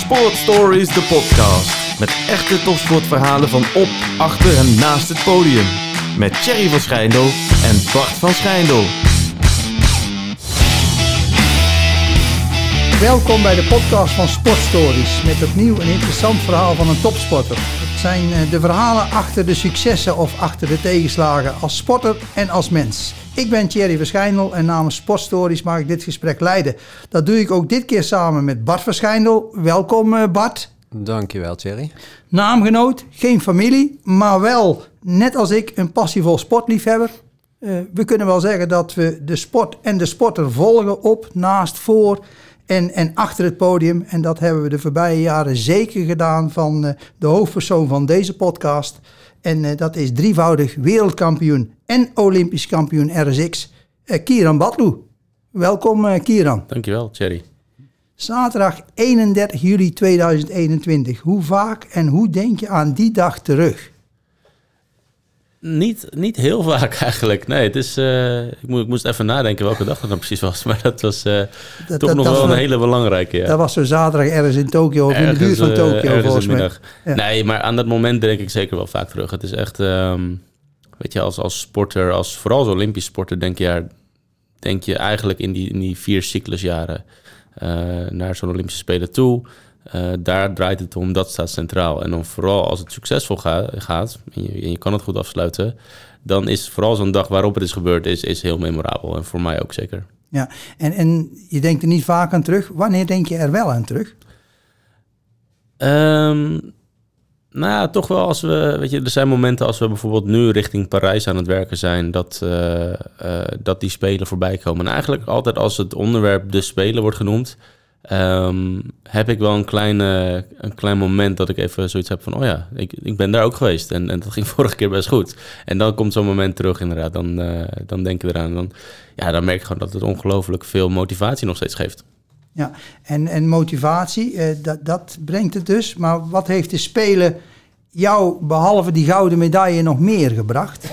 Sport Stories, de podcast. Met echte topsportverhalen van op, achter en naast het podium. Met Thierry van Schijndel en Bart van Schijndel. Welkom bij de podcast van Sport Stories. Met opnieuw een interessant verhaal van een topsporter. Het zijn de verhalen achter de successen of achter de tegenslagen als sporter en als mens. Ik ben Thierry van Schijndel en namens Sport Stories mag ik dit gesprek leiden. Dat doe ik ook dit keer samen met Bart van Schijndel. Welkom Bart. Dankjewel Thierry. Naamgenoot, geen familie, maar wel, net als ik, een passievol sportliefhebber. We kunnen wel zeggen dat we de sport en de sporter volgen op, naast, voor en achter het podium. En dat hebben we de voorbije jaren zeker gedaan van de hoofdpersoon van deze podcast. En dat is drievoudig wereldkampioen en olympisch kampioen RSX, Kieran Batlu. Welkom Kieran. Dankjewel Thierry. Zaterdag 31 juli 2021. Hoe vaak en hoe denk je aan die dag terug? Niet heel vaak eigenlijk. Nee, het is, ik moest even nadenken welke dag dat nou precies was. Maar dat was toch nog wel een hele belangrijke. Ja. Dat was zo zaterdag ergens in Tokio of in de buurt van Tokio volgens mij. Ja. Nee, maar aan dat moment denk ik zeker wel vaak terug. Het is echt, weet je, als sporter, vooral als Olympisch sporter, denk je eigenlijk in die 4 cyclusjaren naar zo'n Olympische Spelen toe. Daar draait het om, dat staat centraal. En dan vooral als het succesvol gaat en je kan het goed afsluiten, dan is vooral zo'n dag waarop het is gebeurd, is heel memorabel. En voor mij ook zeker. Ja, en je denkt er niet vaak aan terug. Wanneer denk je er wel aan terug? Nou ja, toch wel als we, weet je, er zijn momenten als we bijvoorbeeld nu richting Parijs aan het werken zijn, dat die Spelen voorbij komen. En eigenlijk altijd als het onderwerp de Spelen wordt genoemd, heb ik wel een klein moment dat ik even zoiets heb van, oh ja, ik ben daar ook geweest. En dat ging vorige keer best goed. En dan komt zo'n moment terug inderdaad. Dan denk ik eraan. Dan merk ik gewoon dat het ongelooflijk veel motivatie nog steeds geeft. Ja, en motivatie, dat brengt het dus. Maar wat heeft de Spelen jou, behalve die gouden medaille, nog meer gebracht?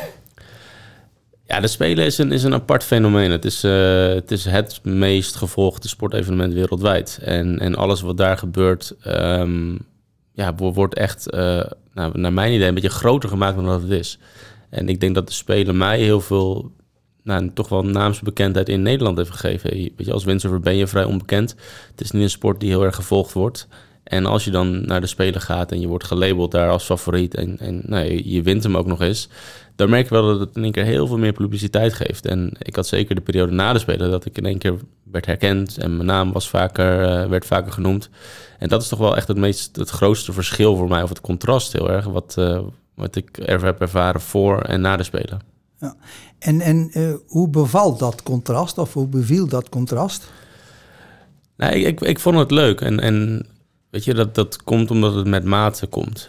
Ja, de Spelen is een apart fenomeen. Het is het meest gevolgde sportevenement wereldwijd. En alles wat daar gebeurt, wordt echt, naar mijn idee, een beetje groter gemaakt dan dat het is. En ik denk dat de Spelen mij heel veel, toch wel naamsbekendheid in Nederland heeft gegeven. Weet je, als windsurfer ben je vrij onbekend. Het is niet een sport die heel erg gevolgd wordt. En als je dan naar de Spelen gaat en je wordt gelabeld daar als favoriet en je wint hem ook nog eens, dan merk je wel dat het in één keer heel veel meer publiciteit geeft. En ik had zeker de periode na de Spelen dat ik in één keer werd herkend en mijn naam werd vaker genoemd. En dat is toch wel echt het grootste verschil voor mij, of het contrast heel erg, wat ik heb ervaren voor en na de Spelen. Ja. En hoe bevalt dat contrast, of hoe beviel dat contrast? Nee, ik vond het leuk en weet je, dat komt omdat het met mate komt.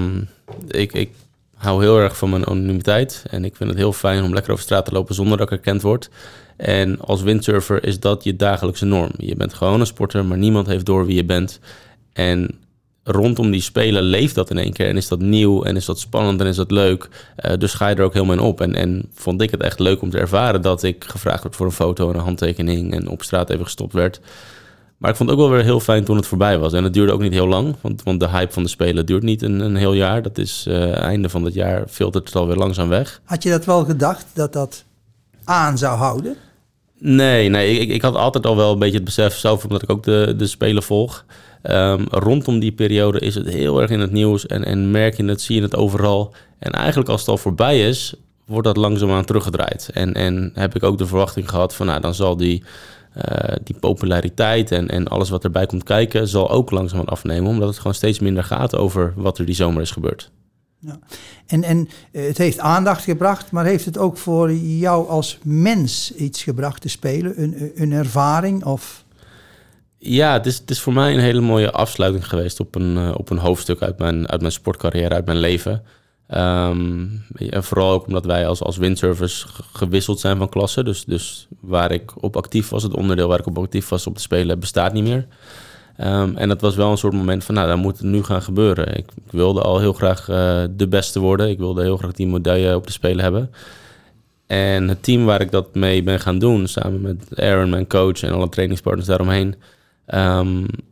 Ik hou heel erg van mijn anonimiteit en ik vind het heel fijn om lekker over straat te lopen zonder dat ik herkend word. En als windsurfer is dat je dagelijkse norm. Je bent gewoon een sporter, maar niemand heeft door wie je bent. En rondom die Spelen leeft dat in één keer en is dat nieuw en is dat spannend en is dat leuk. Dus ga je er ook helemaal in op. En vond ik het echt leuk om te ervaren dat ik gevraagd werd voor een foto en een handtekening en op straat even gestopt werd. Maar ik vond het ook wel weer heel fijn toen het voorbij was. En het duurde ook niet heel lang, want de hype van de Spelen duurt niet een heel jaar. Dat is einde van het jaar filtert het alweer langzaam weg. Had je dat wel gedacht, dat aan zou houden? Nee, ik had altijd al wel een beetje het besef, zelf omdat ik ook de Spelen volg. Rondom die periode is het heel erg in het nieuws en merk je het, zie je het overal. En eigenlijk als het al voorbij is, wordt dat langzaamaan teruggedraaid. En heb ik ook de verwachting gehad van, dan zal die populariteit en alles wat erbij komt kijken, zal ook langzaam afnemen, omdat het gewoon steeds minder gaat over wat er die zomer is gebeurd. Ja. En het heeft aandacht gebracht, maar heeft het ook voor jou als mens iets gebracht te spelen? Een ervaring? Of? Ja, het is voor mij een hele mooie afsluiting geweest op een hoofdstuk uit mijn sportcarrière, uit mijn leven. En vooral ook omdat wij als windsurfers gewisseld zijn van klasse. Dus waar ik op actief was, het onderdeel waar ik op actief was op de Spelen, bestaat niet meer. En dat was wel een soort moment van, dan moet het nu gaan gebeuren. Ik wilde al heel graag de beste worden. Ik wilde heel graag die medaille op de Spelen hebben. En het team waar ik dat mee ben gaan doen, samen met Aaron, mijn coach en alle trainingspartners daaromheen,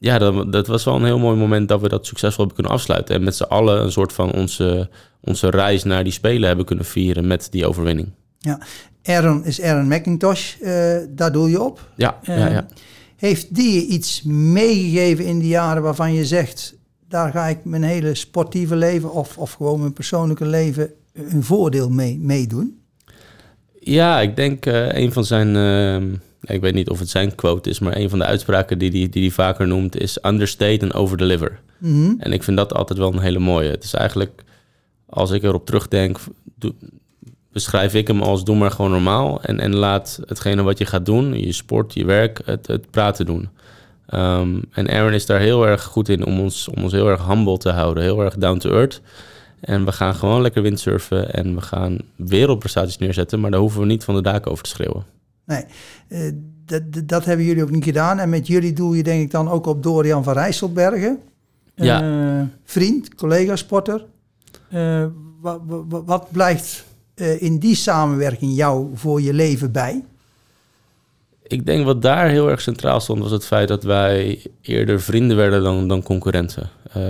ja, dat was wel een heel mooi moment dat we dat succesvol hebben kunnen afsluiten. En met z'n allen een soort van onze reis naar die Spelen hebben kunnen vieren met die overwinning. Ja, Aaron McIntosh, daar doe je op. Ja. Heeft die je iets meegegeven in die jaren waarvan je zegt, daar ga ik mijn hele sportieve leven of gewoon mijn persoonlijke leven een voordeel mee doen? Ja, ik denk een van zijn, ik weet niet of het zijn quote is, maar een van de uitspraken die hij vaker noemt is understate and overdeliver. Mm-hmm. En ik vind dat altijd wel een hele mooie. Het is eigenlijk, als ik erop terugdenk, beschrijf ik hem als doe maar gewoon normaal en laat hetgene wat je gaat doen, je sport, je werk, het praten doen. En Aaron is daar heel erg goed in om ons heel erg humble te houden, heel erg down to earth. En we gaan gewoon lekker windsurfen en we gaan wereldprestaties neerzetten, maar daar hoeven we niet van de daken over te schreeuwen. Nee, dat hebben jullie ook niet gedaan. En met jullie doel je denk ik dan ook op Dorian van Rijsselbergen. Ja. Vriend, collega-sporter. Wat blijft in die samenwerking jou voor je leven bij? Ik denk wat daar heel erg centraal stond was het feit dat wij eerder vrienden werden dan concurrenten.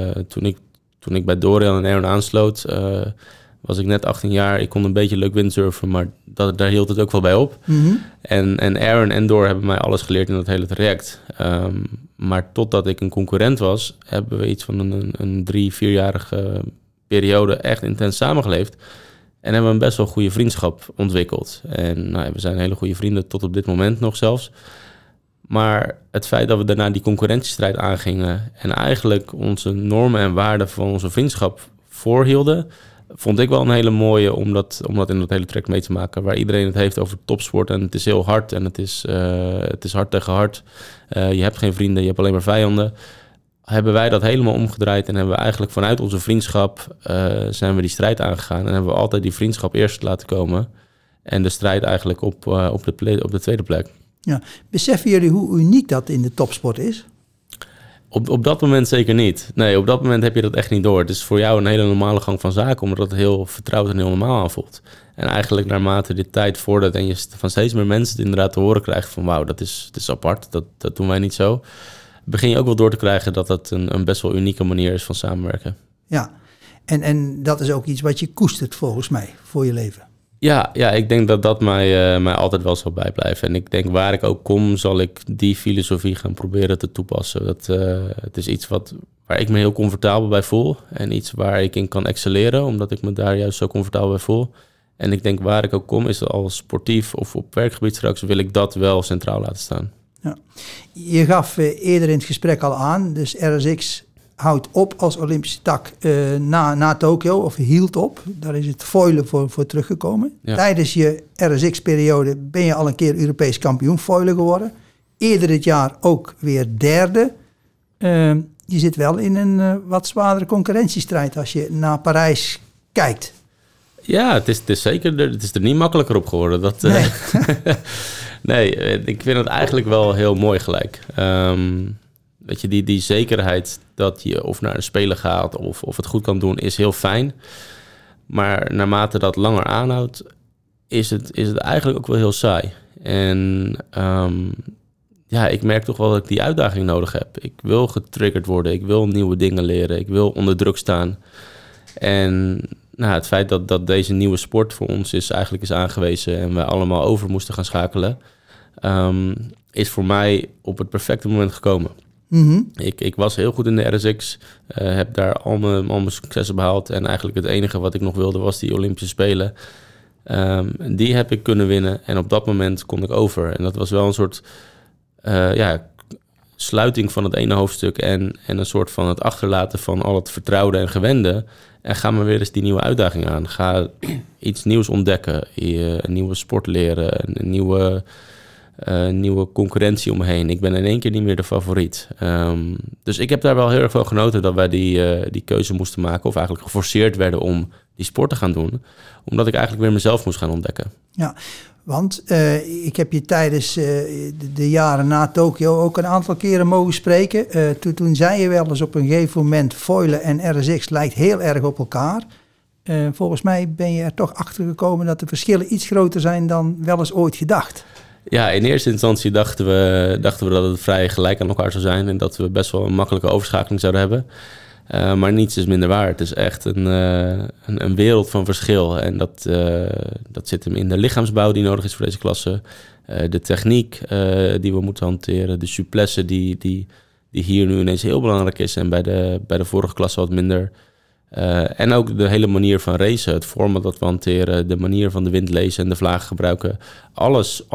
Toen ik bij Dorian en Aaron aansloot, was ik net 18 jaar. Ik kon een beetje leuk windsurfen, maar daar hield het ook wel bij op. Mm-hmm. En Aaron en Dor hebben mij alles geleerd in dat hele traject. Maar totdat ik een concurrent was, hebben we iets van een 3-4-jarige periode echt intens samengeleefd. En hebben we een best wel goede vriendschap ontwikkeld. En we zijn hele goede vrienden tot op dit moment nog zelfs. Maar het feit dat we daarna die concurrentiestrijd aangingen en eigenlijk onze normen en waarden van onze vriendschap voorhielden, vond ik wel een hele mooie om dat in dat hele traject mee te maken. Waar iedereen het heeft over topsport en het is heel hard en het is hard tegen hard. Je hebt geen vrienden, je hebt alleen maar vijanden. Hebben wij dat helemaal omgedraaid en hebben we eigenlijk vanuit onze vriendschap zijn we die strijd aangegaan. En hebben we altijd die vriendschap eerst laten komen. En de strijd eigenlijk op de tweede plek. Ja. Beseffen jullie hoe uniek dat in de topsport is? Op dat moment zeker niet. Nee, op dat moment heb je dat echt niet door. Het is voor jou een hele normale gang van zaken, omdat het heel vertrouwd en heel normaal aanvoelt. En eigenlijk naarmate de tijd vordert en je van steeds meer mensen het inderdaad te horen krijgt van wauw, dat is apart, dat doen wij niet zo. Begin je ook wel door te krijgen dat dat een best wel unieke manier is van samenwerken. Ja, en dat is ook iets wat je koestert volgens mij voor je leven. Ja, ik denk dat mij altijd wel zal bijblijven. En ik denk waar ik ook kom, zal ik die filosofie gaan proberen te toepassen. Het is iets waar ik me heel comfortabel bij voel. En iets waar ik in kan excelleren, omdat ik me daar juist zo comfortabel bij voel. En ik denk waar ik ook kom, is al sportief of op werkgebied straks, wil ik dat wel centraal laten staan. Ja. Je gaf eerder in het gesprek al aan, dus RSX houdt op als Olympische tak na Tokio, of hield op. Daar is het foilen voor teruggekomen. Ja. Tijdens je RSX-periode ben je al een keer Europees kampioen foilen geworden. Eerder dit jaar ook weer derde. Je zit wel in een wat zwaardere concurrentiestrijd als je naar Parijs kijkt. Ja, het is zeker, het is er niet makkelijker op geworden. Nee. Nee, ik vind het eigenlijk wel heel mooi gelijk. Weet je, die zekerheid dat je of naar een speler gaat of het goed kan doen, is heel fijn. Maar naarmate dat langer aanhoudt, is het eigenlijk ook wel heel saai. En ik merk toch wel dat ik die uitdaging nodig heb. Ik wil getriggerd worden, ik wil nieuwe dingen leren, ik wil onder druk staan. En het feit dat deze nieuwe sport voor ons is aangewezen en wij allemaal over moesten gaan schakelen, is voor mij op het perfecte moment gekomen. Mm-hmm. Ik was heel goed in de RSX, heb daar al mijn successen behaald en eigenlijk het enige wat ik nog wilde was die Olympische Spelen. Die heb ik kunnen winnen en op dat moment kon ik over. En dat was wel een soort sluiting van het ene hoofdstuk en een soort van het achterlaten van al het vertrouwde en gewende. En ga maar weer eens die nieuwe uitdaging aan. Ga iets nieuws ontdekken, een nieuwe sport leren, een nieuwe concurrentie omheen. Ik ben in één keer niet meer de favoriet. Dus ik heb daar wel heel erg van genoten dat wij die keuze moesten maken, of eigenlijk geforceerd werden om die sport te gaan doen, omdat ik eigenlijk weer mezelf moest gaan ontdekken. Ja, want ik heb je tijdens de jaren na Tokio ook een aantal keren mogen spreken. Toen zei je wel eens op een gegeven moment, foilen en RSX lijkt heel erg op elkaar. Volgens mij ben je er toch achter gekomen dat de verschillen iets groter zijn dan wel eens ooit gedacht. Ja, in eerste instantie dachten we dat het vrij gelijk aan elkaar zou zijn en dat we best wel een makkelijke overschakeling zouden hebben. Maar niets is minder waar. Het is echt een wereld van verschil. En dat zit hem in de lichaamsbouw die nodig is voor deze klasse. De techniek die we moeten hanteren. De souplesse die hier nu ineens heel belangrijk is en bij de vorige klasse wat minder. En ook de hele manier van racen, het format dat we hanteren, de manier van de wind lezen en de vlagen gebruiken. Alles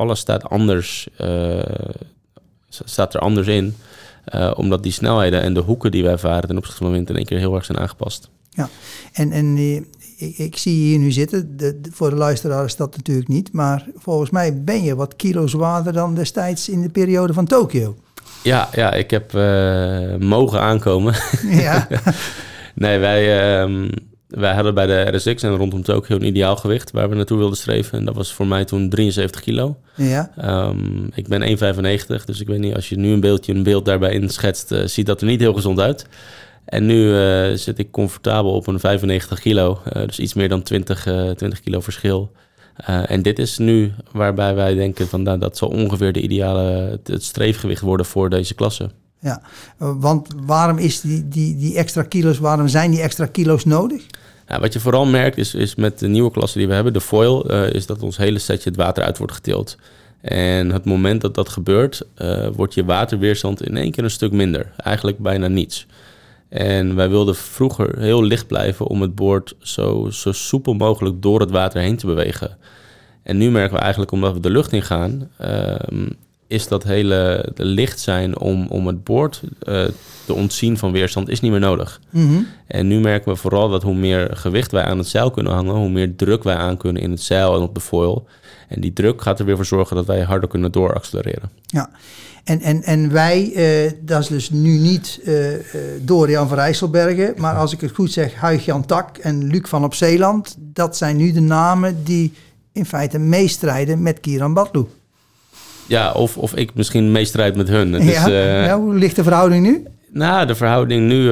staat er anders in. Omdat die snelheden en de hoeken die wij varen ten opzichte van wind in één keer heel erg zijn aangepast. Ja, en ik zie je hier nu zitten. Voor de luisteraar is dat natuurlijk niet. Maar volgens mij ben je wat kilo zwaarder dan destijds in de periode van Tokio. Ja, ik heb mogen aankomen. Ja. Nee, wij hadden bij de RSX en rondom Tokio een ideaal gewicht waar we naartoe wilden streven. En dat was voor mij toen 73 kilo. Ja. Ik ben 1,95, dus ik weet niet, als je nu een beeld daarbij inschetst, ziet dat er niet heel gezond uit. En nu zit ik comfortabel op een 95 kilo, dus iets meer dan 20 kilo verschil. En dit is nu waarbij wij denken van dat zal ongeveer de ideale het streefgewicht worden voor deze klasse. Ja, want waarom is die extra kilo's, waarom zijn die extra kilo's nodig? Nou, wat je vooral merkt is met de nieuwe klasse die we hebben, de foil, is dat ons hele setje het water uit wordt getild. En het moment dat dat gebeurt, wordt je waterweerstand in één keer een stuk minder. Eigenlijk bijna niets. En wij wilden vroeger heel licht blijven om het boord zo soepel mogelijk door het water heen te bewegen. En nu merken we eigenlijk, omdat we de lucht in gaan, is dat hele licht zijn om het boord te ontzien van weerstand is niet meer nodig. Mm-hmm. En nu merken we vooral dat hoe meer gewicht wij aan het zeil kunnen hangen, hoe meer druk wij aan kunnen in het zeil en op de foil. En die druk gaat er weer voor zorgen dat wij harder kunnen dooraccelereren. Ja, en wij, dat is dus nu niet Dorian van Rijsselbergen, maar als ik het goed zeg, Huig-Jan Tak en Luc van op Zeeland, dat zijn nu de namen die in feite meestrijden met Kieran Batlu. Ja, of ik misschien meestrijd met hun. Hoe ligt de verhouding nu? Nou, de verhouding nu...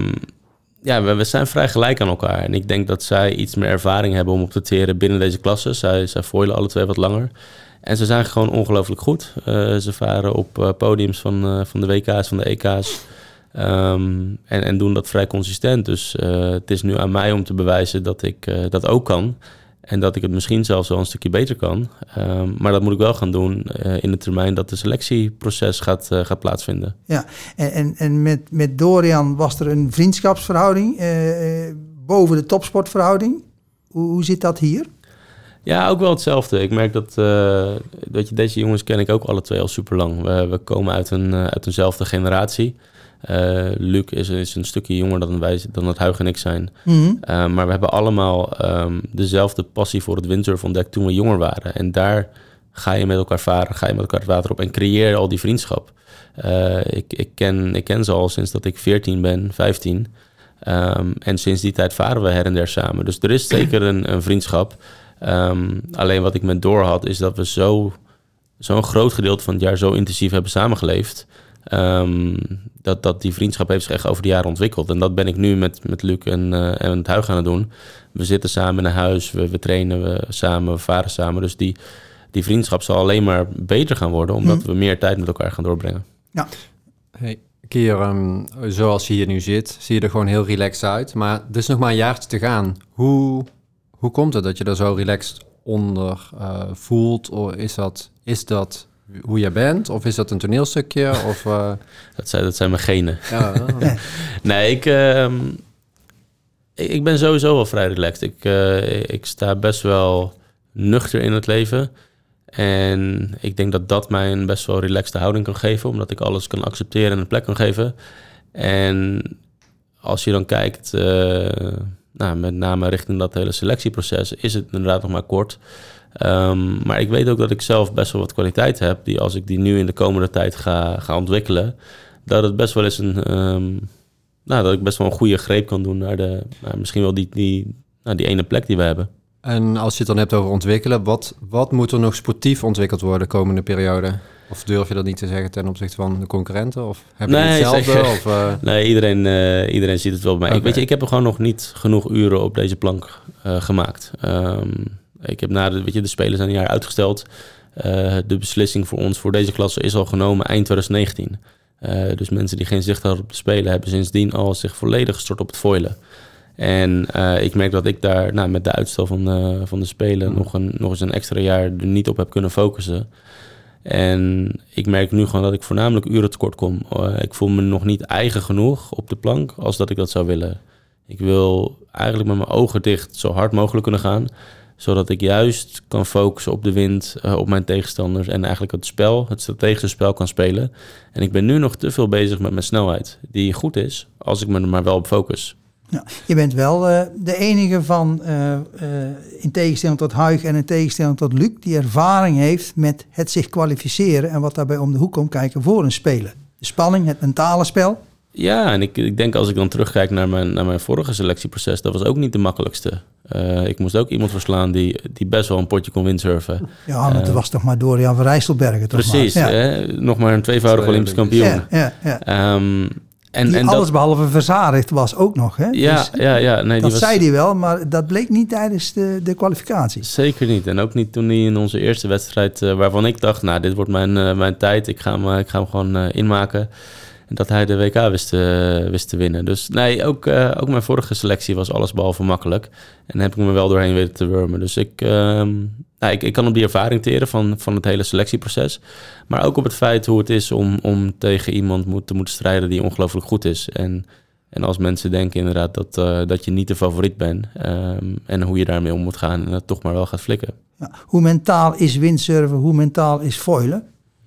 we zijn vrij gelijk aan elkaar. En ik denk dat zij iets meer ervaring hebben om op te teren binnen deze klasse. Zij foilen alle twee wat langer. En ze zijn gewoon ongelooflijk goed. Ze varen op podiums van de WK's, van de EK's. En doen dat vrij consistent. Dus het is nu aan mij om te bewijzen dat ik dat ook kan. En dat ik het misschien zelfs wel een stukje beter kan. Maar dat moet ik wel gaan doen in de termijn dat de selectieproces gaat plaatsvinden. Ja, en met Dorian was er een vriendschapsverhouding boven de topsportverhouding. Hoe zit dat hier? Ja, ook wel hetzelfde. Ik merk dat deze jongens ken ik ook alle twee al super lang. We komen uit eenzelfde generatie. Luc is een stukje jonger dan dat Huig en ik zijn. Mm-hmm. Maar we hebben allemaal dezelfde passie voor het windsurfen ontdekt toen we jonger waren. En daar ga je met elkaar varen, ga je met elkaar het water op en creëer je al die vriendschap. Ik ken ze al sinds dat ik 14 ben, 15. En sinds die tijd varen we her en der samen. Dus er is zeker een vriendschap. Alleen wat ik met door had, is dat we zo'n groot gedeelte van het jaar zo intensief hebben samengeleefd. Dat die vriendschap heeft zich echt over de jaren ontwikkeld. En dat ben ik nu met Luc en het Huig aan het doen. We zitten samen in huis, we trainen samen, we varen samen. Dus die vriendschap zal alleen maar beter gaan worden, omdat we meer tijd met elkaar gaan doorbrengen. Ja. Hey, Kier, zoals je hier nu zit, zie je er gewoon heel relaxed uit. Maar er is nog maar een jaartje te gaan. Hoe komt het dat je er zo relaxed onder voelt? Of is dat hoe jij bent? Of is dat een toneelstukje? Of, Dat zijn mijn genen. Ja. Nee, ik ben sowieso wel vrij relaxed. Ik sta best wel nuchter in het leven. En ik denk dat mij een best wel relaxte houding kan geven, omdat ik alles kan accepteren en een plek kan geven. En als je dan kijkt, met name richting dat hele selectieproces, is het inderdaad nog maar kort. Maar ik weet ook dat ik zelf best wel wat kwaliteit heb, die als ik die nu in de komende tijd ga ontwikkelen, dat het best wel eens dat ik best wel een goede greep kan doen naar misschien wel die ene plek die we hebben. En als je het dan hebt over ontwikkelen, wat moet er nog sportief ontwikkeld worden de komende periode? Of durf je dat niet te zeggen ten opzichte van de concurrenten? Of hebben je hetzelfde? Nee, iedereen ziet het wel bij mij. Okay. Ik heb er gewoon nog niet genoeg uren op deze plank gemaakt. Ik heb de Spelen zijn een jaar uitgesteld. De beslissing voor ons, voor deze klasse, is al genomen eind 2019. Dus mensen die geen zicht hadden op de Spelen hebben sindsdien al zich volledig gestort op het foilen. En ik merk dat ik daar met de uitstel van de Spelen nog eens een extra jaar er niet op heb kunnen focussen. En ik merk nu gewoon dat ik voornamelijk uren tekort kom. Ik voel me nog niet eigen genoeg op de plank als dat ik dat zou willen. Ik wil eigenlijk met mijn ogen dicht zo hard mogelijk kunnen gaan, zodat ik juist kan focussen op de wind, op mijn tegenstanders en eigenlijk het strategische spel kan spelen. En ik ben nu nog te veel bezig met mijn snelheid, die goed is, als ik me er maar wel op focus. Ja, je bent wel de enige van, in tegenstelling tot Huig en in tegenstelling tot Luc, die ervaring heeft met het zich kwalificeren en wat daarbij om de hoek komt kijken voor een Spelen. De spanning, het mentale spel. Ja, en ik denk als ik dan terugkijk naar mijn vorige selectieproces, dat was ook niet de makkelijkste. Ik moest ook iemand verslaan die best wel een potje kon windsurfen. Ja, maar het was toch maar Dorian van Rijsselbergen. Precies, ja. Nog maar een tweevoudig Olympisch kampioen. Ja. En die alles behalve verzadigd was ook nog. Hè? Ja, dus, Nee, dat zei hij wel, maar dat bleek niet tijdens de kwalificatie. Zeker niet. En ook niet toen hij in onze eerste wedstrijd, waarvan ik dacht, dit wordt mijn tijd. Ik ga hem gewoon inmaken. En dat hij de WK wist te winnen. Dus nee, ook mijn vorige selectie was alles behalve makkelijk. En dan heb ik me wel doorheen weten te wurmen. Dus ik kan op die ervaring teren van het hele selectieproces. Maar ook op het feit hoe het is om tegen iemand te moeten strijden die ongelooflijk goed is. En als mensen denken inderdaad dat je niet de favoriet bent. En hoe je daarmee om moet gaan en dat toch maar wel gaat flikken. Ja, hoe mentaal is windsurfen? Hoe mentaal is foilen?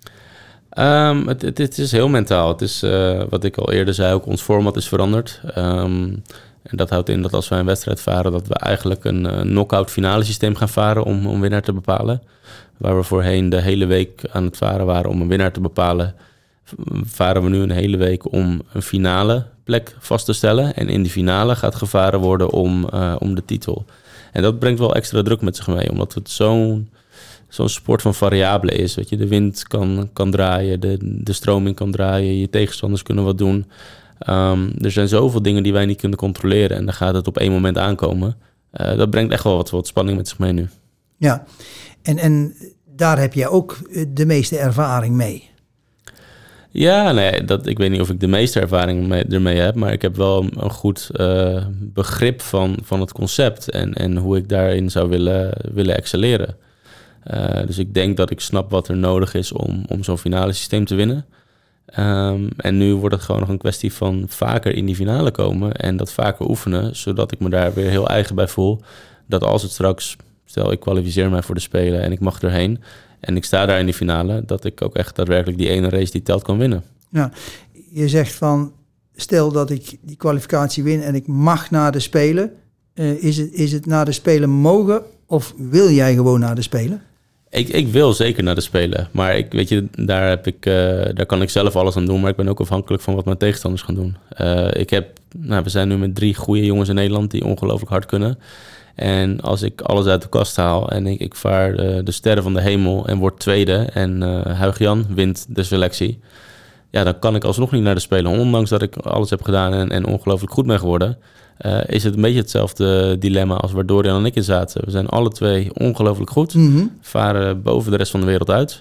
Het is heel mentaal. Het is wat ik al eerder zei, ook ons format is veranderd. En dat houdt in dat als wij een wedstrijd varen, dat we eigenlijk een knock-out finale systeem gaan varen om winnaar te bepalen. Waar we voorheen de hele week aan het varen waren om een winnaar te bepalen, varen we nu een hele week om een finale plek vast te stellen. En in die finale gaat gevaren worden om de titel. En dat brengt wel extra druk met zich mee, omdat het zo'n sport van variabelen is. Weet je, de wind kan draaien, de stroming kan draaien, je tegenstanders kunnen wat doen. Er zijn zoveel dingen die wij niet kunnen controleren en dan gaat het op één moment aankomen. Dat brengt echt wel wat spanning met zich mee nu. Ja, en daar heb jij ook de meeste ervaring mee. Ja, nee, ik weet niet of ik de meeste ervaring ermee heb, maar ik heb wel een goed begrip van het concept en hoe ik daarin zou willen excelleren. Dus ik denk dat ik snap wat er nodig is om zo'n finale systeem te winnen. En nu wordt het gewoon nog een kwestie van vaker in die finale komen en dat vaker oefenen, zodat ik me daar weer heel eigen bij voel. Dat als het straks, stel ik kwalificeer mij voor de Spelen en ik mag erheen en ik sta daar in die finale, dat ik ook echt daadwerkelijk die ene race die telt kan winnen. Ja, je zegt van, stel dat ik die kwalificatie win en ik mag naar de Spelen. Is het naar de Spelen mogen of wil jij gewoon naar de Spelen? Ik wil zeker naar de Spelen, maar daar kan ik zelf alles aan doen, maar ik ben ook afhankelijk van wat mijn tegenstanders gaan doen. We zijn nu met 3 goede jongens in Nederland die ongelooflijk hard kunnen. En als ik alles uit de kast haal en ik vaar de sterren van de hemel en word tweede en Huig-Jan wint de selectie, ja, dan kan ik alsnog niet naar de Spelen. Ondanks dat ik alles heb gedaan en ongelooflijk goed ben geworden, is het een beetje hetzelfde dilemma als waar Dorian en ik in zaten. We zijn alle 2 ongelooflijk goed, varen boven de rest van de wereld uit.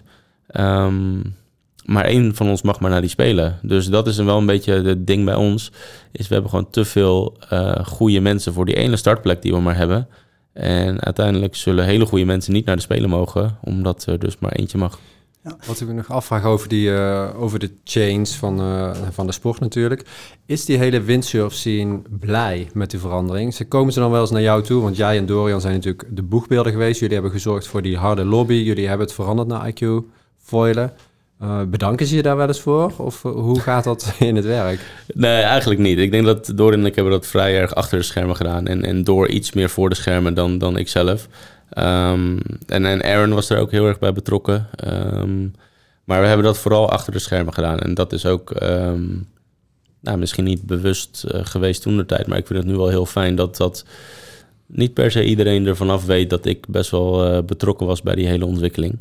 Maar 1 van ons mag maar naar die Spelen. Dus dat is wel een beetje het ding bij ons. We hebben gewoon te veel goede mensen voor die ene startplek die we maar hebben. En uiteindelijk zullen hele goede mensen niet naar de Spelen mogen, omdat er dus maar eentje mag. Ja. Wat ik me nog afvraag over de change van de sport natuurlijk. Is die hele windsurf scene blij met die verandering? Komen ze dan wel eens naar jou toe? Want jij en Dorian zijn natuurlijk de boegbeelden geweest. Jullie hebben gezorgd voor die harde lobby. Jullie hebben het veranderd naar IQ foilen. Bedanken ze je daar wel eens voor? Of hoe gaat dat in het werk? Nee, eigenlijk niet. Ik denk dat Dorian en ik hebben dat vrij erg achter de schermen gedaan. En Door iets meer voor de schermen dan ik zelf. En Aaron was er ook heel erg bij betrokken. Maar we hebben dat vooral achter de schermen gedaan. En dat is ook misschien niet bewust geweest toen de tijd. Maar ik vind het nu wel heel fijn dat niet per se iedereen ervan af weet dat ik best wel betrokken was bij die hele ontwikkeling.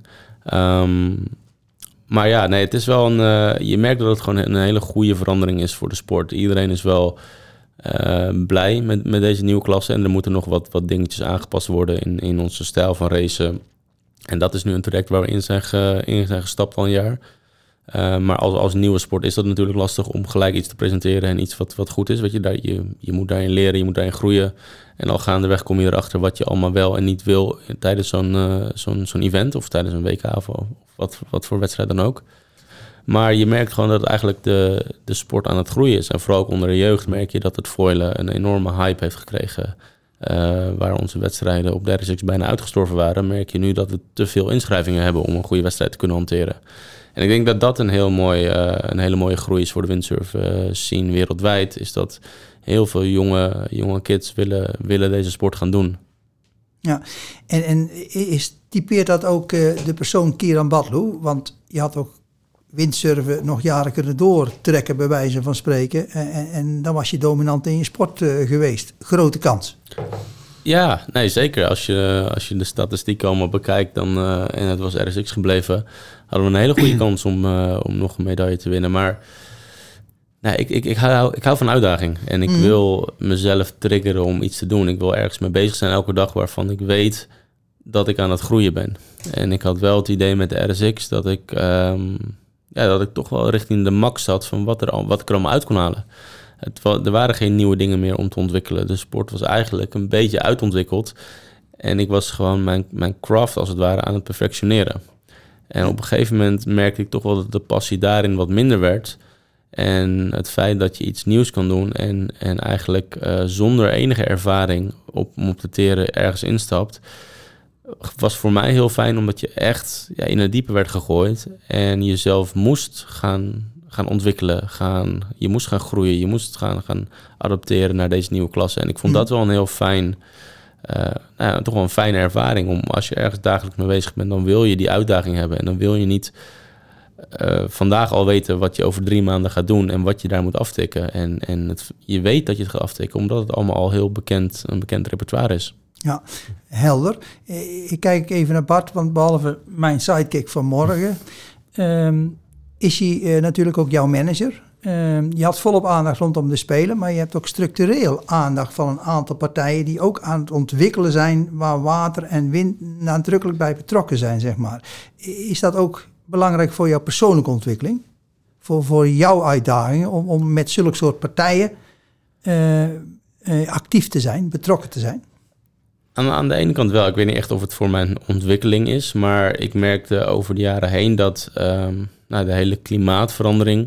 Maar ja, nee, het is wel je merkt dat het gewoon een hele goede verandering is voor de sport. Iedereen is wel blij met deze nieuwe klasse. En er moeten nog wat dingetjes aangepast worden in onze stijl van racen. En dat is nu een traject waar we in zijn gestapt al een jaar. Maar als nieuwe sport is dat natuurlijk lastig om gelijk iets te presenteren en iets wat goed is. Weet je moet daarin leren, je moet daarin groeien. En al gaandeweg kom je erachter wat je allemaal wel en niet wil tijdens zo'n event of tijdens een WK of wat voor wedstrijd dan ook. Maar je merkt gewoon dat eigenlijk de sport aan het groeien is. En vooral ook onder de jeugd merk je dat het foilen een enorme hype heeft gekregen. Waar onze wedstrijden op de RSX bijna uitgestorven waren, merk je nu dat we te veel inschrijvingen hebben om een goede wedstrijd te kunnen hanteren. En ik denk dat dat een hele mooie groei is voor de windsurf scene wereldwijd. Is dat heel veel jonge kids willen deze sport gaan doen. Ja, en typeert dat ook de persoon Kieran Batlu? Want je had ook windsurfen nog jaren kunnen doortrekken, bij wijze van spreken. En dan was je dominant in je sport geweest. Grote kans. Ja, nee, zeker. Als je de statistieken allemaal bekijkt en het was RSX gebleven, hadden we een hele goede kans om nog een medaille te winnen. Maar nee, ik hou van uitdaging. En ik wil mezelf triggeren om iets te doen. Ik wil ergens mee bezig zijn elke dag waarvan ik weet dat ik aan het groeien ben. En ik had wel het idee met de RSX dat ik toch wel richting de max zat van wat ik er allemaal uit kon halen. Er waren geen nieuwe dingen meer om te ontwikkelen. De sport was eigenlijk een beetje uitontwikkeld. En ik was gewoon mijn craft als het ware aan het perfectioneren. En op een gegeven moment merkte ik toch wel dat de passie daarin wat minder werd. En het feit dat je iets nieuws kan doen en eigenlijk zonder enige ervaring om op te teren ergens instapt, was voor mij heel fijn omdat je echt in het diepe werd gegooid en jezelf moest gaan ontwikkelen, je moest gaan groeien, je moest gaan adapteren naar deze nieuwe klasse. En ik vond dat wel een heel fijn, toch wel een fijne ervaring. Om als je ergens dagelijks mee bezig bent, dan wil je die uitdaging hebben. En dan wil je niet vandaag al weten wat je over 3 maanden gaat doen en wat je daar moet aftikken. En je weet dat je het gaat aftikken, omdat het allemaal al heel een bekend repertoire is. Ja, helder. Ik kijk even naar Bart, want behalve mijn sidekick van morgen, is hij natuurlijk ook jouw manager. Je had volop aandacht rondom de Spelen, maar je hebt ook structureel aandacht van een aantal partijen die ook aan het ontwikkelen zijn, waar water en wind nadrukkelijk bij betrokken zijn, zeg maar. Is dat ook belangrijk voor jouw persoonlijke ontwikkeling? Voor jouw uitdagingen om met zulke soort partijen actief te zijn, betrokken te zijn? Aan de ene kant wel. Ik weet niet echt of het voor mijn ontwikkeling is, maar ik merkte over de jaren heen dat de hele klimaatverandering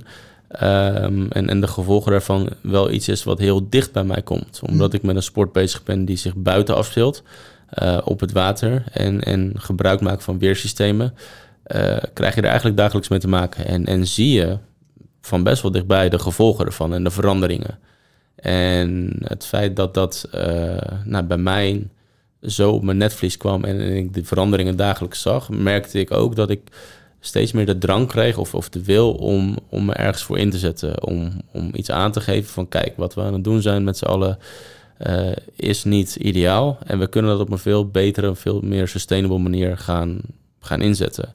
en de gevolgen daarvan wel iets is wat heel dicht bij mij komt. Omdat ik met een sport bezig ben die zich buiten afspeelt, op het water en gebruik maakt van weersystemen, krijg je er eigenlijk dagelijks mee te maken. En zie je van best wel dichtbij de gevolgen ervan en de veranderingen. En het feit dat bij mij zo op mijn netvlies kwam en ik de veranderingen dagelijks zag, merkte ik ook dat ik steeds meer de drang kreeg of de wil om me ergens voor in te zetten. Om iets aan te geven van kijk, wat we aan het doen zijn met z'n allen is niet ideaal. En we kunnen dat op een veel betere, veel meer sustainable manier gaan inzetten.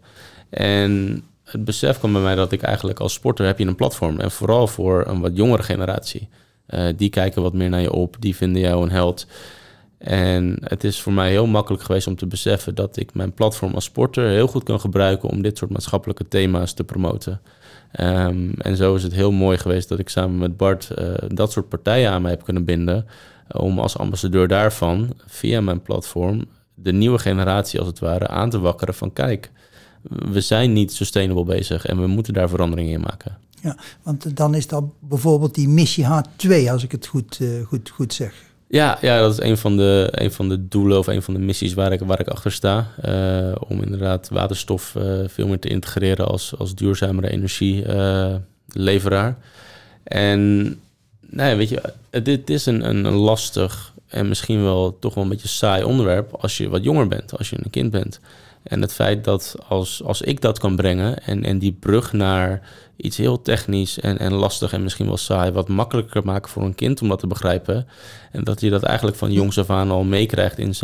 En het besef kwam bij mij dat ik eigenlijk als sporter heb je een platform. En vooral voor een wat jongere generatie. Die kijken wat meer naar je op, die vinden jou een held. En het is voor mij heel makkelijk geweest om te beseffen dat ik mijn platform als sporter heel goed kan gebruiken om dit soort maatschappelijke thema's te promoten. En zo is het heel mooi geweest dat ik samen met Bart dat soort partijen aan mij heb kunnen binden. Om als ambassadeur daarvan via mijn platform de nieuwe generatie als het ware aan te wakkeren van kijk, we zijn niet sustainable bezig en we moeten daar veranderingen in maken. Ja, want dan is dat bijvoorbeeld die missie H2, als ik het goed zeg. Ja, dat is een van de doelen of een van de missies waar ik achter sta. Om inderdaad waterstof veel meer te integreren als duurzamere energieleveraar. En weet je, dit is een lastig en misschien wel toch wel een beetje saai onderwerp als je wat jonger bent, als je een kind bent. En het feit dat als ik dat kan brengen en die brug naar iets heel technisch en lastig en misschien wel saai, wat makkelijker maken voor een kind om dat te begrijpen. En dat je dat eigenlijk van jongs af aan al meekrijgt in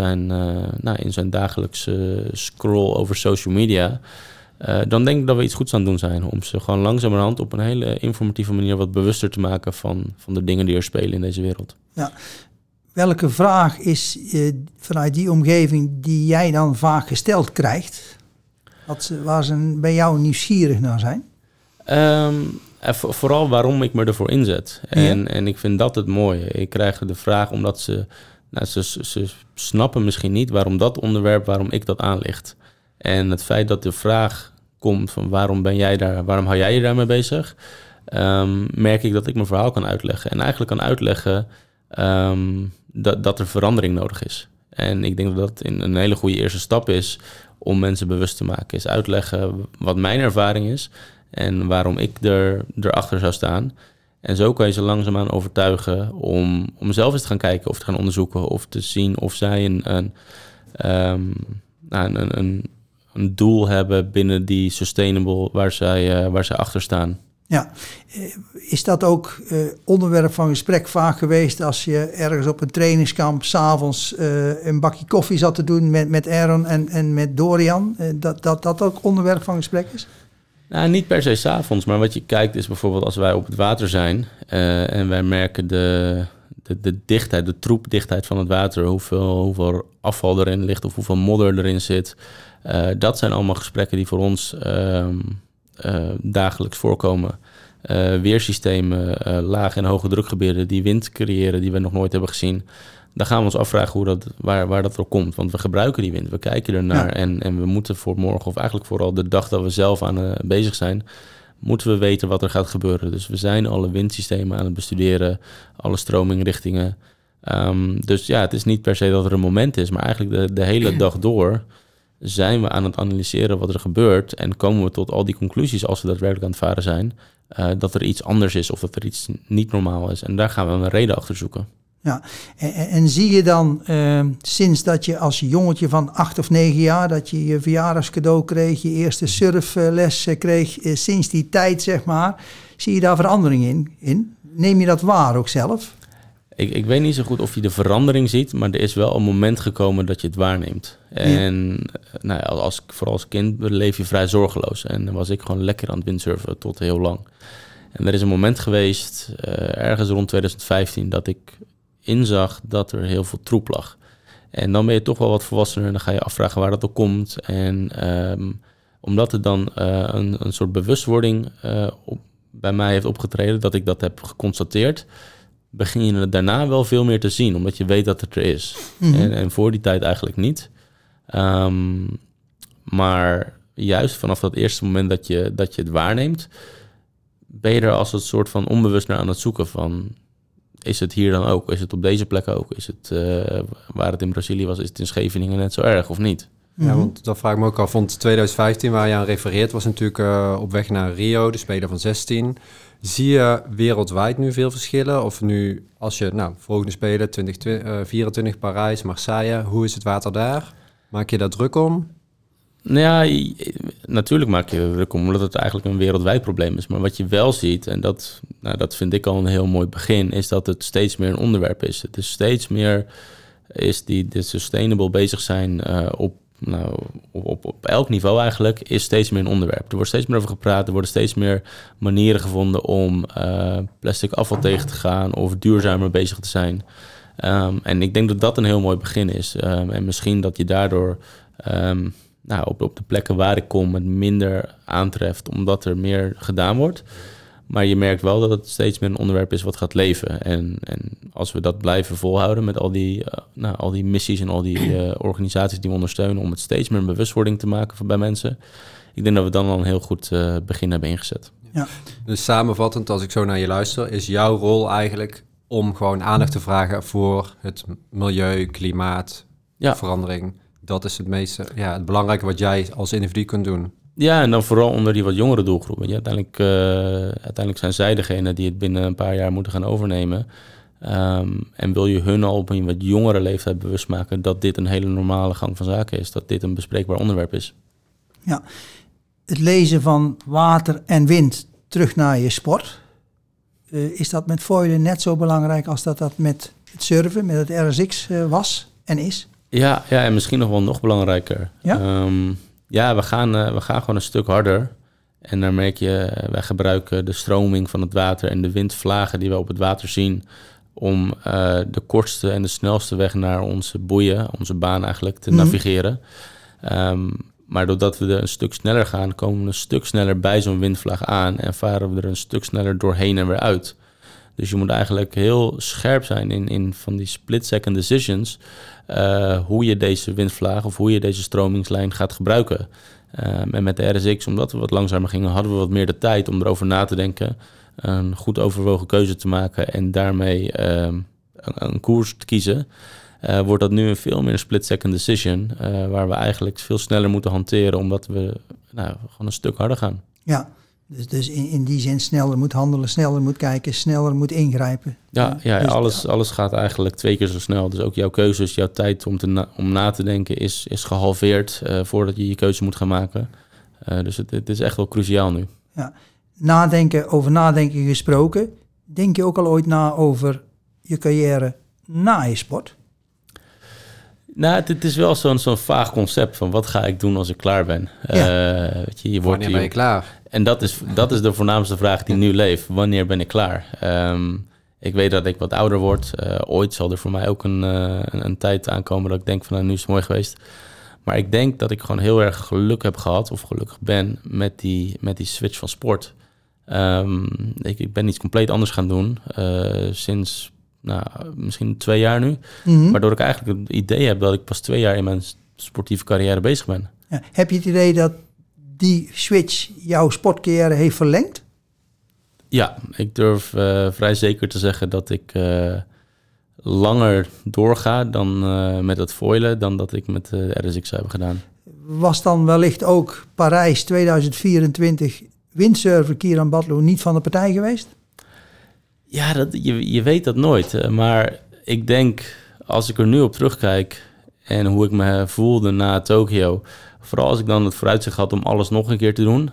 zijn dagelijkse scroll over social media. Dan denk ik dat we iets goeds aan het doen zijn. Om ze gewoon langzamerhand op een hele informatieve manier wat bewuster te maken van de dingen die er spelen in deze wereld. Ja. welke vraag is vanuit die omgeving die jij dan vaak gesteld krijgt? Waar ze bij jou nieuwsgierig naar zijn? Vooral waarom ik me ervoor inzet. En ik vind dat het mooie. Ik krijg de vraag omdat ze snappen misschien niet waarom ik dat aanlicht. En het feit dat de vraag komt van waarom hou jij je daarmee bezig? Merk ik dat ik mijn verhaal kan uitleggen. En eigenlijk kan uitleggen dat er verandering nodig is. En ik denk dat een hele goede eerste stap is om mensen bewust te maken. Is uitleggen wat mijn ervaring is en waarom ik erachter zou staan. En zo kan je ze langzaamaan overtuigen om zelf eens te gaan kijken of te gaan onderzoeken of te zien of zij een doel hebben binnen die sustainable waar zij achter staan. Ja, is dat ook onderwerp van gesprek vaak geweest als je ergens op een trainingskamp 's avonds een bakje koffie zat te doen met Aaron en met Dorian? Dat ook onderwerp van gesprek is? Nou, niet per se 's avonds, maar wat je kijkt is bijvoorbeeld als wij op het water zijn en wij merken de dichtheid, de troepdichtheid van het water, hoeveel afval erin ligt of hoeveel modder erin zit. Dat zijn allemaal gesprekken die voor ons dagelijks voorkomen. Weersystemen, lage en hoge drukgebieden die wind creëren die we nog nooit hebben gezien. Dan gaan we ons afvragen waar dat door komt. Want we gebruiken die wind, we kijken ernaar en we moeten voor morgen, of eigenlijk vooral de dag dat we zelf aan bezig zijn, moeten we weten wat er gaat gebeuren. Dus we zijn alle windsystemen aan het bestuderen, alle stromingrichtingen. Dus ja, het is niet per se dat er een moment is, maar eigenlijk de hele dag door zijn we aan het analyseren wat er gebeurt en komen we tot al die conclusies als we daadwerkelijk aan het varen zijn, dat er iets anders is of dat er iets niet normaal is. En daar gaan we een reden achter zoeken. Ja, en zie je dan sinds dat je als jongetje van 8 of 9 jaar, dat je je verjaardagscadeau kreeg, je eerste surfles kreeg, sinds die tijd zeg maar, zie je daar verandering in? Neem je dat waar ook zelf? Ik weet niet zo goed of je de verandering ziet, maar er is wel een moment gekomen dat je het waarneemt. En vooral als kind leef je vrij zorgeloos. En dan was ik gewoon lekker aan het windsurfen tot heel lang. En er is een moment geweest, ergens rond 2015, dat ik inzag dat er heel veel troep lag. En dan ben je toch wel wat volwassener en dan ga je afvragen waar dat op komt. En omdat er dan een soort bewustwording bij mij heeft opgetreden, dat ik dat heb geconstateerd, begin je het daarna wel veel meer te zien, omdat je weet dat het er is. Mm-hmm. En voor die tijd eigenlijk niet. Maar juist vanaf dat eerste moment dat je het waarneemt, ben je er als een soort van onbewust naar aan het zoeken van, is het hier dan ook? Is het op deze plek ook? Is het waar het in Brazilië was, is het in Scheveningen net zo erg of niet? Ja, want dat vraag ik me ook af. Want 2015, waar je aan refereert, was natuurlijk op weg naar Rio, de Spelen van 16. Zie je wereldwijd nu veel verschillen? Of nu, als je, volgende Spelen, 2024, Parijs, Marseille, hoe is het water daar? Maak je daar druk om? Nou ja, natuurlijk maak je er druk om, omdat het eigenlijk een wereldwijd probleem is. Maar wat je wel ziet, en dat vind ik al een heel mooi begin, is dat het steeds meer een onderwerp is. Het is steeds meer, de sustainable bezig zijn op elk niveau eigenlijk, is steeds meer een onderwerp. Er wordt steeds meer over gepraat, er worden steeds meer manieren gevonden om plastic afval tegen te gaan of duurzamer bezig te zijn. En ik denk dat dat een heel mooi begin is. En misschien dat je daardoor op de plekken waar ik kom het minder aantreft, omdat er meer gedaan wordt. Maar je merkt wel dat het steeds meer een onderwerp is wat gaat leven. En als we dat blijven volhouden met al die missies en al die organisaties die we ondersteunen, om het steeds meer een bewustwording te maken bij mensen, ik denk dat we dan al een heel goed begin hebben ingezet. Ja. Dus samenvattend, als ik zo naar je luister, is jouw rol eigenlijk om gewoon aandacht te vragen voor het milieu, klimaat, verandering. Dat is het meeste, het belangrijke wat jij als individu kunt doen. Ja, en dan vooral onder die wat jongere doelgroepen. Ja, uiteindelijk zijn zij degene die het binnen een paar jaar moeten gaan overnemen. En wil je hun al op een wat jongere leeftijd bewust maken dat dit een hele normale gang van zaken is. Dat dit een bespreekbaar onderwerp is. Ja, het lezen van water en wind terug naar je sport. Is dat met foilen net zo belangrijk als dat met het surfen, met het RSX was en is? Ja, en misschien nog belangrijker. Ja? We gaan gewoon een stuk harder. En dan merk je, wij gebruiken de stroming van het water en de windvlagen die we op het water zien om de kortste en de snelste weg naar onze boeien, onze baan eigenlijk, te navigeren. Maar doordat we er een stuk sneller gaan, komen we een stuk sneller bij zo'n windvlaag aan en varen we er een stuk sneller doorheen en weer uit. Dus je moet eigenlijk heel scherp zijn in van die split-second decisions, hoe je deze windvlaag of hoe je deze stromingslijn gaat gebruiken. En met de RSX, omdat we wat langzamer gingen, hadden we wat meer de tijd om erover na te denken, een goed overwogen keuze te maken en daarmee een koers te kiezen. Wordt dat nu een veel meer een split-second decision, waar we eigenlijk veel sneller moeten hanteren, omdat we gewoon een stuk harder gaan. Ja, dus in die zin sneller moet handelen, sneller moet kijken, sneller moet ingrijpen. Dus alles gaat eigenlijk 2 keer zo snel. Dus ook jouw keuzes, jouw tijd om na te denken is gehalveerd voordat je keuze moet gaan maken. Dus het is echt wel cruciaal nu. Ja. Over nadenken gesproken, denk je ook al ooit na over je carrière na je sport? Nou, het is wel zo'n vaag concept van wat ga ik doen als ik klaar ben. Ja. Wanneer ben je klaar? En dat is de voornaamste vraag die nu leeft. Wanneer ben ik klaar? Ik weet dat ik wat ouder word. Ooit zal er voor mij ook een tijd aankomen dat ik denk van nu is het mooi geweest. Maar ik denk dat ik gewoon heel erg geluk heb gehad of gelukkig ben met die switch van sport. Ik ben iets compleet anders gaan doen sinds misschien 2 jaar nu. Mm-hmm. Waardoor ik eigenlijk het idee heb dat ik pas 2 jaar in mijn sportieve carrière bezig ben. Ja, heb je het idee dat die switch jouw sportcarrière heeft verlengd? Ja, ik durf vrij zeker te zeggen dat ik langer doorga dan met het foilen dan dat ik met de RSX heb gedaan. Was dan wellicht ook Parijs 2024 windsurfer Kieran Batlloo niet van de partij geweest? Ja, je weet dat nooit. Maar ik denk, als ik er nu op terugkijk en hoe ik me voelde na Tokio, vooral als ik dan het vooruitzicht had om alles nog een keer te doen,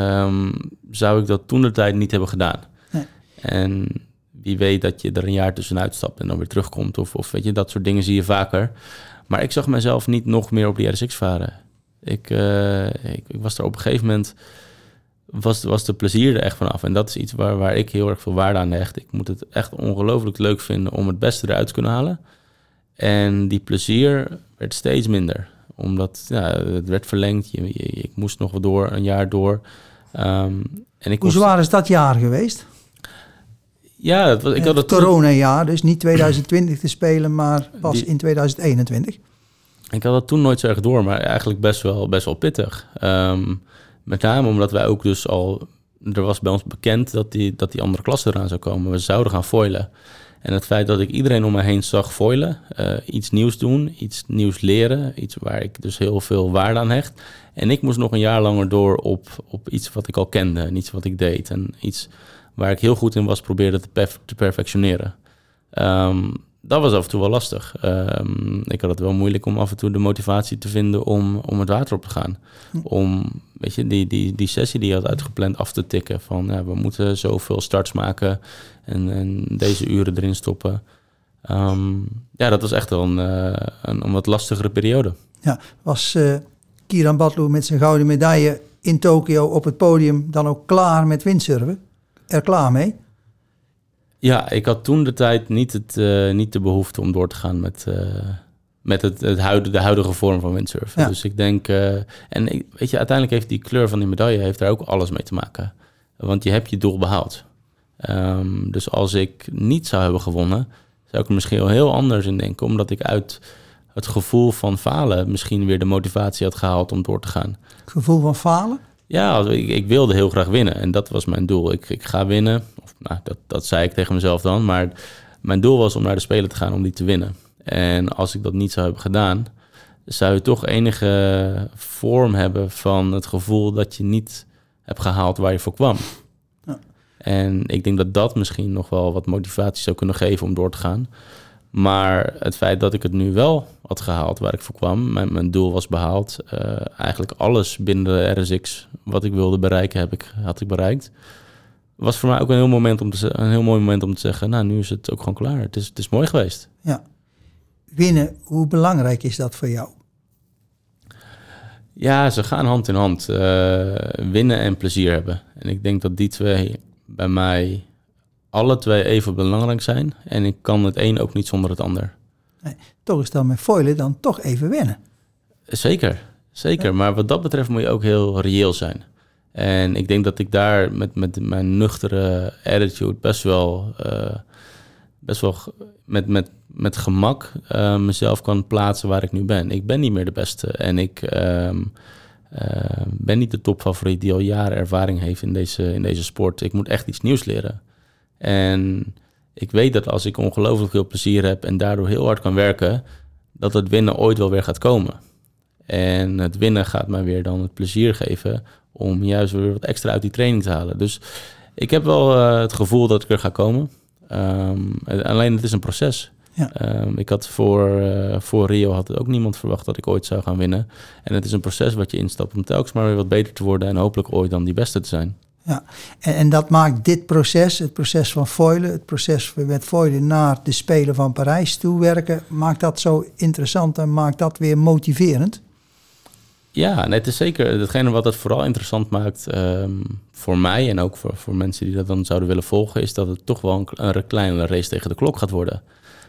zou ik dat toentertijd niet hebben gedaan. Nee. En wie weet dat je er een jaar tussenuit stapt en dan weer terugkomt. Of weet je, dat soort dingen zie je vaker. Maar ik zag mezelf niet nog meer op die RSX varen. Ik was er op een gegeven moment, was de plezier er echt vanaf. En dat is iets waar ik heel erg veel waarde aan hecht. Ik moet het echt ongelooflijk leuk vinden om het beste eruit te kunnen halen. En die plezier werd steeds minder. Omdat het werd verlengd. Ik moest nog door, een jaar door. Hoe zwaar is dat jaar geweest? Ja, ik had het corona-jaar, dus niet 2020 te spelen, maar pas in 2021. Ik had dat toen nooit zo erg door, maar eigenlijk best wel pittig. Met name omdat wij ook dus al, er was bij ons bekend dat die andere klasse eraan zou komen. We zouden gaan foilen. En het feit dat ik iedereen om me heen zag foilen, iets nieuws doen, iets nieuws leren, iets waar ik dus heel veel waarde aan hecht. En ik moest nog een jaar langer door op iets wat ik al kende en iets wat ik deed. En iets waar ik heel goed in was, probeerde te perfectioneren. Dat was af en toe wel lastig. Ik had het wel moeilijk om af en toe de motivatie te vinden om het water op te gaan. Om, weet je, die sessie die je had uitgepland af te tikken. Van we moeten zoveel starts maken en deze uren erin stoppen. Dat was echt wel een wat lastigere periode. Ja, was Kieran Batlloo met zijn gouden medaille in Tokio op het podium dan ook klaar met windsurfen? Er klaar mee? Ja, ik had toen de tijd niet de behoefte om door te gaan met de huidige vorm van windsurfen. Ja. Dus ik denk, weet je, uiteindelijk heeft die kleur van die medaille daar ook alles mee te maken. Want je hebt je doel behaald. Dus als ik niet zou hebben gewonnen, zou ik er misschien wel heel anders in denken. Omdat ik uit het gevoel van falen misschien weer de motivatie had gehaald om door te gaan. Het gevoel van falen? Ja, ik wilde heel graag winnen en dat was mijn doel. Ik ga winnen, dat zei ik tegen mezelf dan. Maar mijn doel was om naar de Spelen te gaan om die te winnen. En als ik dat niet zou hebben gedaan, zou je toch enige vorm hebben van het gevoel dat je niet hebt gehaald waar je voor kwam. Ja. En ik denk dat misschien nog wel wat motivatie zou kunnen geven om door te gaan. Maar het feit dat ik het nu wel had gehaald waar ik voor kwam, mijn doel was behaald. Eigenlijk alles binnen de RSX wat ik wilde bereiken, had ik bereikt. Was voor mij ook een heel mooi moment om te zeggen, nu is het ook gewoon klaar. Het is mooi geweest. Ja. Winnen, hoe belangrijk is dat voor jou? Ja, ze gaan hand in hand. Winnen en plezier hebben. En ik denk dat die twee bij mij alle twee even belangrijk zijn. En ik kan het een ook niet zonder het ander. Nee, toch is dan met foilen dan toch even wennen. Zeker. Maar wat dat betreft moet je ook heel reëel zijn. En ik denk dat ik daar met mijn nuchtere attitude best wel met gemak mezelf kan plaatsen waar ik nu ben. Ik ben niet meer de beste en ik ben niet de topfavoriet die al jaren ervaring heeft in deze sport. Ik moet echt iets nieuws leren. En ik weet dat als ik ongelooflijk veel plezier heb en daardoor heel hard kan werken, dat het winnen ooit wel weer gaat komen. En het winnen gaat mij weer dan het plezier geven om juist weer wat extra uit die training te halen. Dus ik heb wel het gevoel dat ik er ga komen. Alleen het is een proces. Ja. Ik had voor Rio had het ook niemand verwacht dat ik ooit zou gaan winnen. En het is een proces wat je instapt om telkens maar weer wat beter te worden en hopelijk ooit dan die beste te zijn. Ja, en dat maakt dit proces, het proces van foilen, het proces met foilen naar de Spelen van Parijs toe werken, maakt dat zo interessant en maakt dat weer motiverend? Ja, nee, het is zeker hetgene wat het vooral interessant maakt voor mij en ook voor mensen die dat dan zouden willen volgen, is dat het toch wel een kleine race tegen de klok gaat worden.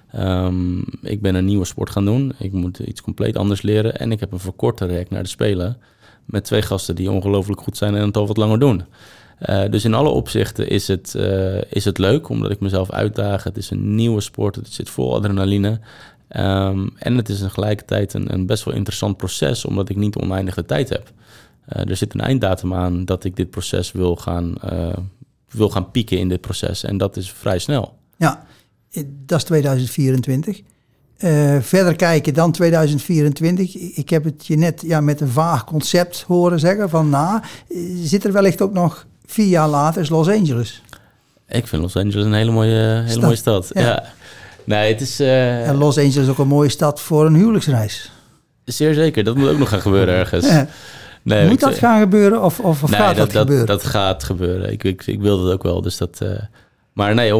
Ik ben een nieuwe sport gaan doen, ik moet iets compleet anders leren en ik heb een verkorte traject naar de Spelen met 2 gasten die ongelooflijk goed zijn en het al wat langer doen. Dus in alle opzichten is het leuk, omdat ik mezelf uitdaag. Het is een nieuwe sport, het zit vol adrenaline. En het is tegelijkertijd een best wel interessant proces, omdat ik niet oneindig de tijd heb. Er zit een einddatum aan dat ik dit proces wil gaan pieken in dit proces. En dat is vrij snel. Ja, dat is 2024. Verder kijken dan 2024. Ik heb het je net met een vaag concept horen zeggen van zit er wellicht ook nog 4 jaar later is Los Angeles. Ik vind Los Angeles een hele mooie stad. Ja. Nee, het is... En Los Angeles is ook een mooie stad voor een huwelijksreis. Zeer zeker, dat moet ook nog gaan gebeuren ergens. Ja. Nee, moet dat gaan gebeuren of gaat dat gebeuren? Dat gaat gebeuren. Ik wil dat ook wel. Dus dat, maar nee,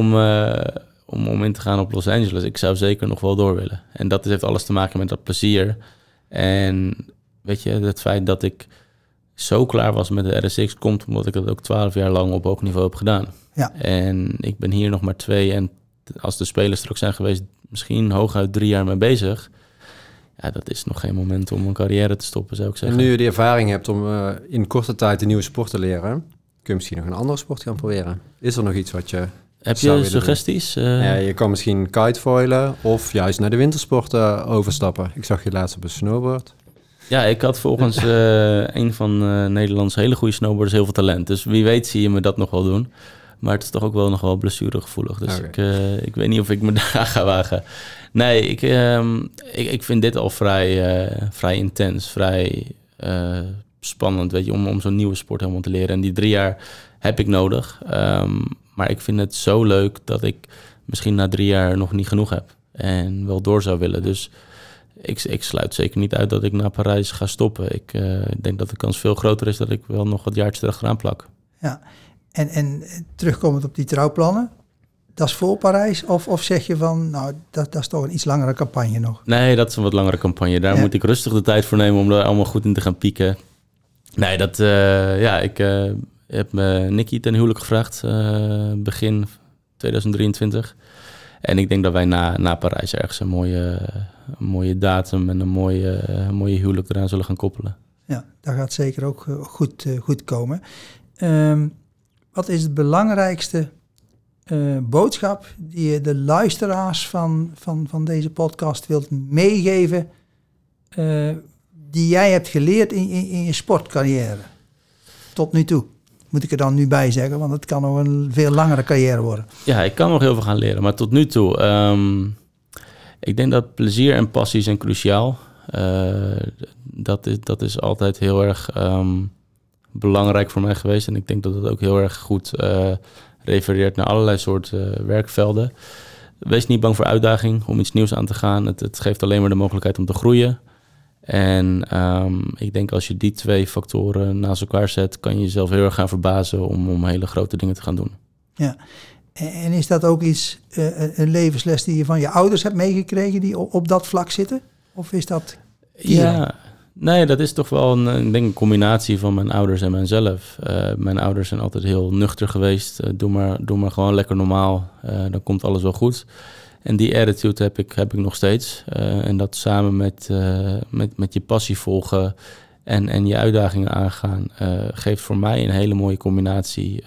om in te gaan op Los Angeles, ik zou zeker nog wel door willen. En dat heeft alles te maken met dat plezier. En weet je, het feit dat ik zo klaar was met de RSX komt omdat ik dat ook 12 jaar lang op hoog niveau heb gedaan. Ja. En ik ben hier nog maar 2 en als de spelers er ook zijn geweest, misschien hooguit 3 jaar mee bezig. Ja, dat is nog geen moment om een carrière te stoppen, zou ik zeggen. En nu je die ervaring hebt om in korte tijd een nieuwe sport te leren, kun je misschien nog een andere sport gaan proberen. Is er nog iets wat je... Heb je suggesties? Ja, je kan misschien kitefoilen of juist naar de wintersporten overstappen. Ik zag je laatst op een snowboard. Ja, ik had volgens een van Nederlands hele goede snowboarders heel veel talent. Dus wie weet zie je me dat nog wel doen. Maar het is toch ook wel nog wel blessuregevoelig. Dus ik weet niet of ik me daar ga wagen. Nee, ik vind dit al vrij intens, vrij spannend, weet je, om zo'n nieuwe sport helemaal te leren. En die 3 jaar heb ik nodig. Maar ik vind het zo leuk dat ik misschien na 3 jaar nog niet genoeg heb. En wel door zou willen. Dus ik sluit zeker niet uit dat ik naar Parijs ga stoppen. Ik denk dat de kans veel groter is dat ik wel nog wat jaartjes erachteraan plak. Ja, en terugkomend op die trouwplannen, dat is voor Parijs? Of zeg je van, nou, dat is toch een iets langere campagne nog? Nee, dat is een wat langere campagne. Daar moet ik rustig de tijd voor nemen om er allemaal goed in te gaan pieken. Nee, ik heb Nicky ten huwelijk gevraagd begin 2023. En ik denk dat wij na Parijs ergens een mooie datum en een mooie huwelijk eraan zullen gaan koppelen. Ja, dat gaat zeker ook goed komen. Wat is het belangrijkste boodschap die je de luisteraars van deze podcast wilt meegeven, die jij hebt geleerd in je sportcarrière? Tot nu toe. Moet ik er dan nu bij zeggen, want het kan nog een veel langere carrière worden. Ja, ik kan nog heel veel gaan leren, maar tot nu toe... ik denk dat plezier en passie zijn cruciaal. Dat is altijd heel erg belangrijk voor mij geweest. En ik denk dat het ook heel erg goed refereert naar allerlei soorten werkvelden. Wees niet bang voor uitdaging, om iets nieuws aan te gaan. Het geeft alleen maar de mogelijkheid om te groeien. En ik denk als je die 2 factoren naast elkaar zet, kan je jezelf heel erg gaan verbazen om hele grote dingen te gaan doen. Ja, en is dat ook iets, een levensles die je van je ouders hebt meegekregen, die op dat vlak zitten? Of is dat... Ja, Nee, dat is toch wel ik denk een combinatie van mijn ouders en mijzelf. Mijn ouders zijn altijd heel nuchter geweest. Doe maar gewoon lekker normaal. Dan komt alles wel goed. En die attitude heb ik nog steeds. En dat samen met je passie volgen en je uitdagingen aangaan... geeft voor mij een hele mooie combinatie.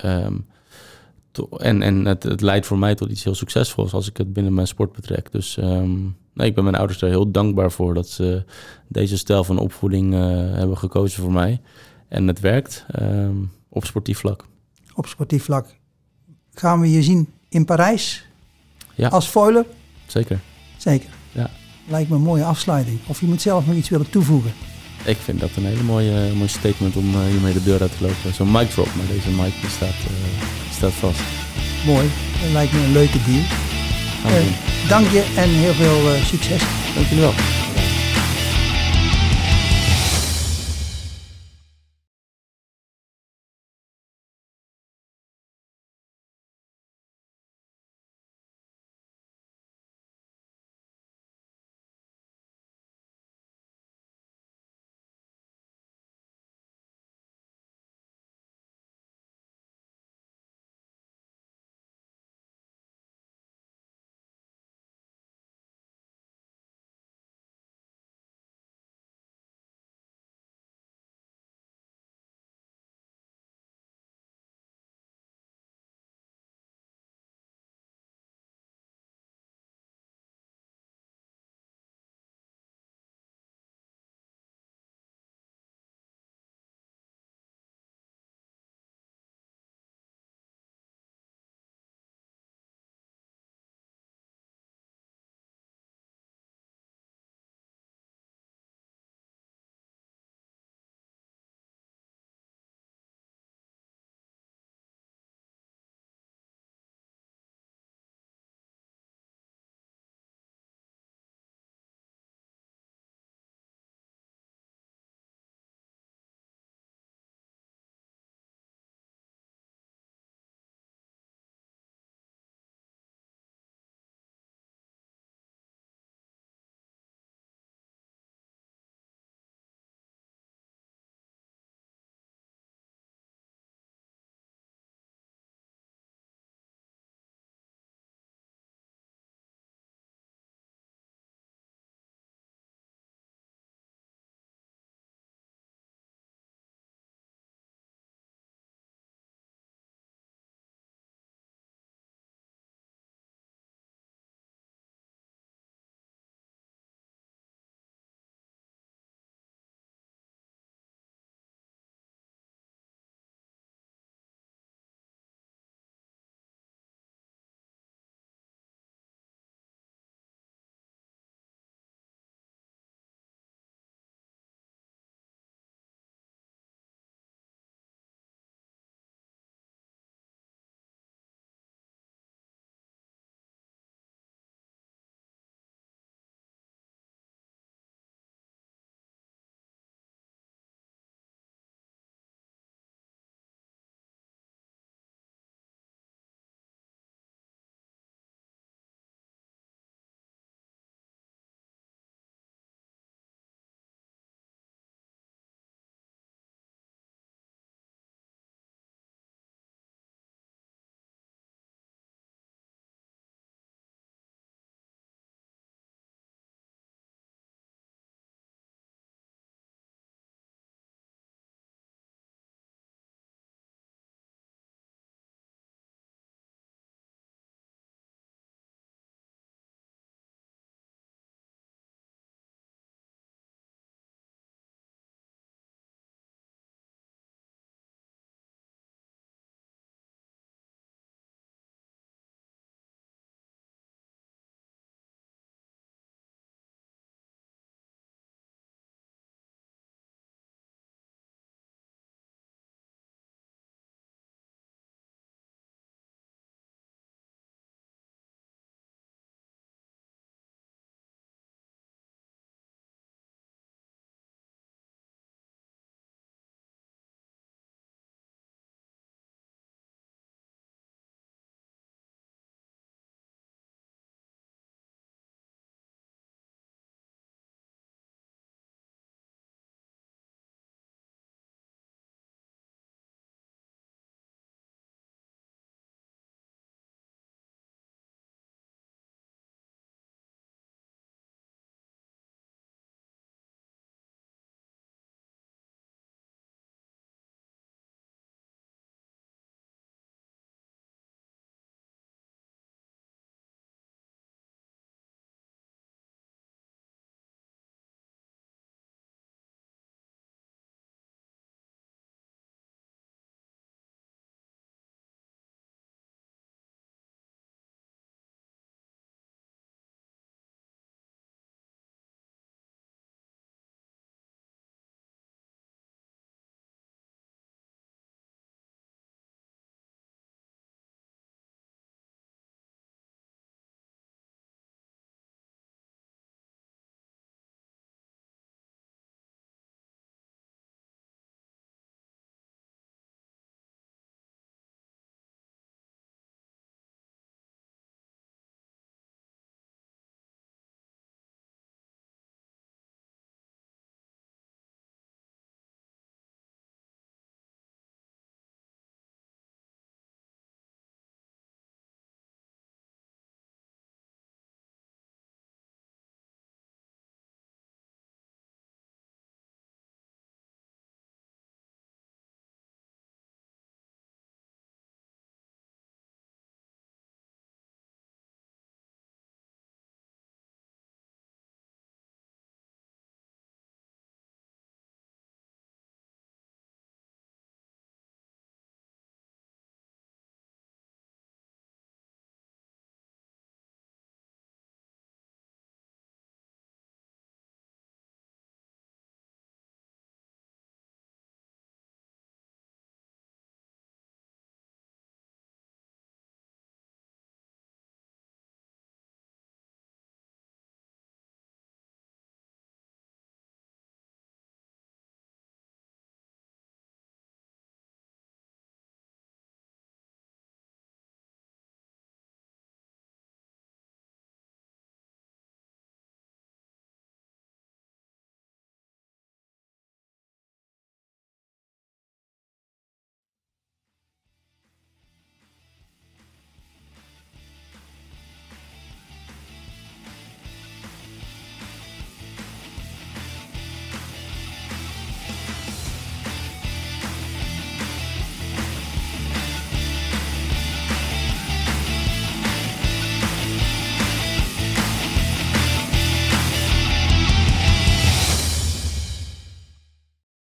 En het leidt voor mij tot iets heel succesvols... als ik het binnen mijn sport betrek. Dus ik ben mijn ouders daar heel dankbaar voor... dat ze deze stijl van opvoeding hebben gekozen voor mij. En het werkt op sportief vlak. Op sportief vlak. Gaan we je zien in Parijs? Ja. Als foiler? Zeker. Zeker. Ja. Lijkt me een mooie afsluiting. Of je moet zelf nog iets willen toevoegen. Ik vind dat een hele mooie statement om hiermee de deur uit te lopen. Zo'n mic drop, maar deze mic staat vast. Mooi. Dat lijkt me een leuke deal. Dank je en heel veel succes. Dank jullie wel.